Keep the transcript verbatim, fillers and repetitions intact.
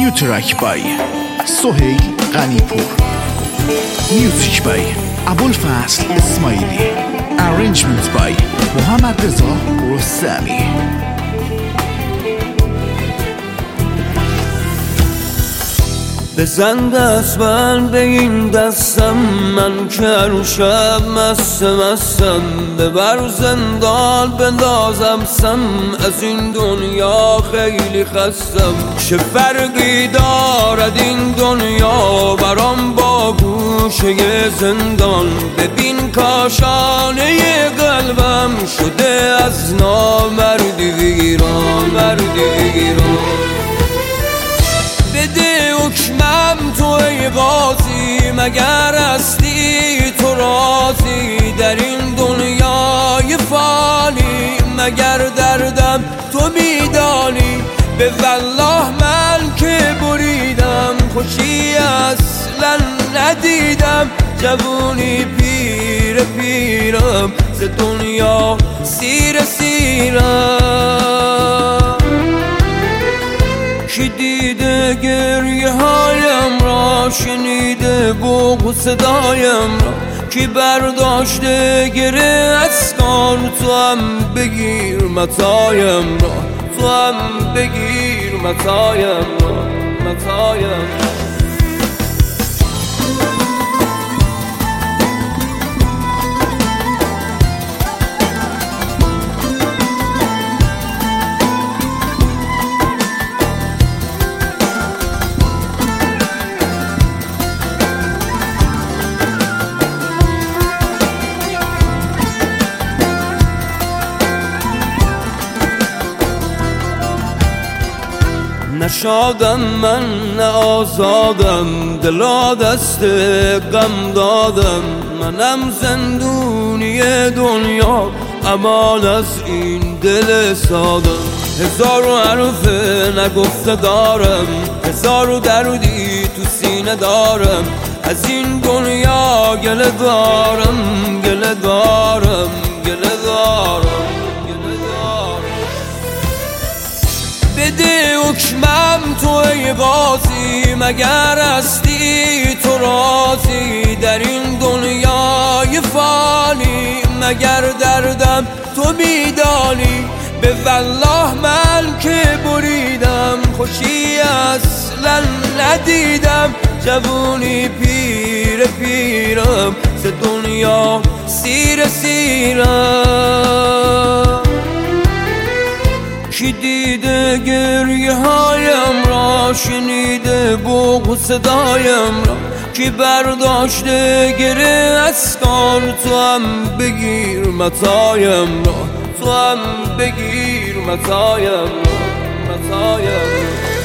New track by سهیل غنیپور. Music by ابوالفضل اسماعیلی. Arrangement by محمد رضا رستمی. بزن دست من به این دستم، من که رو شب مست مستم. ببر زندان بندازم سم، از این دنیا خیلی خستم. چه فرقی دارد این دنیا برام با گوشه زندان؟ ببین کاشانه قلبم شده از نامردی ویران، مردی ویران. بده حکمم تو ای قاضی، مگر هستی تو راضی در این دنیای فانی؟ مگر دردم تو میدانی؟ به والله من که بریدم خوشی اصلا ندیدم. جوونی پیر پیرم ز دنیا سیر سیرم. کی دیده گریه هایم را، شنیده بوق صدایم را؟ کی برداشته گره از کار؟ تو هم بگیر متایم را، تو هم بگیر متایم را، متایم را. نشادم من نه آزادم، دلا دست غم دادم. منم زندونی دنیا، امان از این دل سادم. هزار و حرف نگفته دارم، هزار و دردی تو سینه دارم. از این دنیا گله دارم، گله دارم، گله دارم. بده حکمم تو ای قاضی، مگر هستی تو راضی در این دنیای فانی؟ مگر دردم تو میدانی؟ به والله من که بریدم خوشی اصلا ندیدم. جوونی پیر پیرم ز دنیا سیر سیرم. کی دیده گریه هایم را، شنیده بوق صدایم را؟ کی برداشته گره از کار؟ تو هم بگیر متایم را، تو هم بگیر متایم را، متایم را.